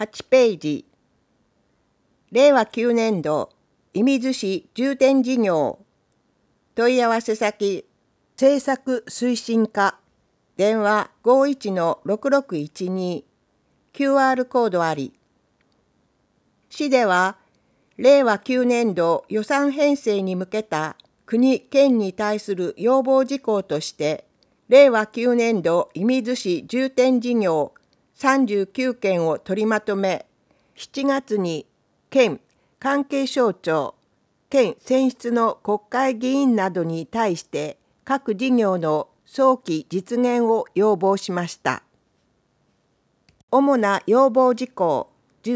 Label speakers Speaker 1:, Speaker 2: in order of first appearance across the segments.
Speaker 1: 8ページ。令和9年度、射水市重点事業。問い合わせ先、政策推進課。電話51-6612。QR コードあり。市では、令和9年度予算編成に向けた国・県に対する要望事項として、令和9年度射水市重点事業39件を取りまとめ、7月に県、関係省庁、県選出の国会議員などに対して各事業の早期実現を要望しました。主な要望事項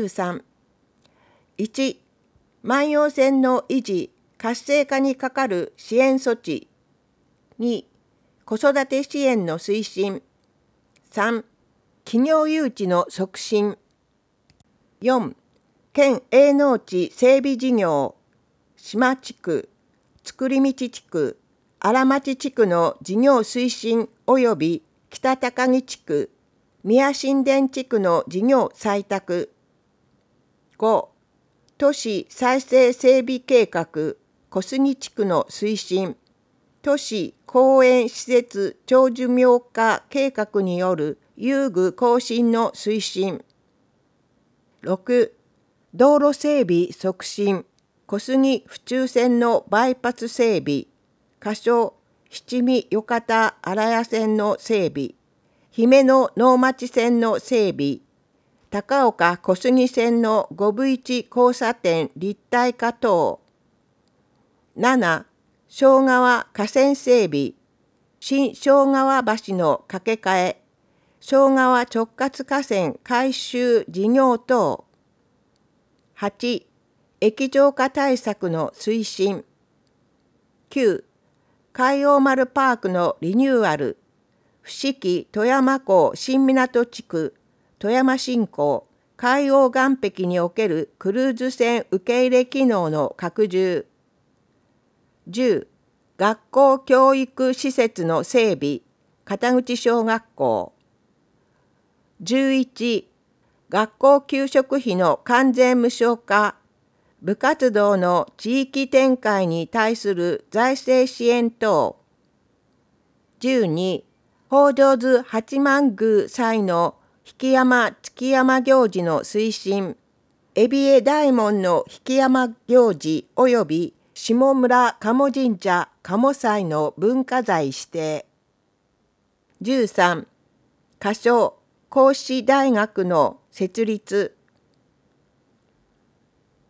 Speaker 1: 13。1、万葉線の維持・活性化に係る支援措置。2、子育て支援の推進。3、企業誘致の促進。4、県営農地整備事業、島地区、造道地区、荒町地区の事業推進及び北高木地区、宮新田地区の事業採択。5、都市再生整備計画、小杉地区の推進、都市公園施設長寿命化計画による遊具更新の推進。6、道路整備促進、小杉府中線のバイパス整備、仮称七味よかた荒谷線の整備、姫野能町線の整備、高岡小杉線の5V1交差点立体化等。7、庄川河川整備、新庄川橋の架け替え、庄川直轄河川改修事業等。8、液状化対策の推進。9、海洋丸パークのリニューアル、伏木富山港新港地区、富山新港、海洋岸壁におけるクルーズ船受け入れ機能の拡充。10、学校教育施設の整備、片口小学校。11、学校給食費の完全無償化、部活動の地域展開に対する財政支援等。12、北条津八幡宮祭の引山築山行事の推進、海老江大門の引山行事及び下村鴨神社鴨祭の文化財指定。13、仮称孔子大学の設立、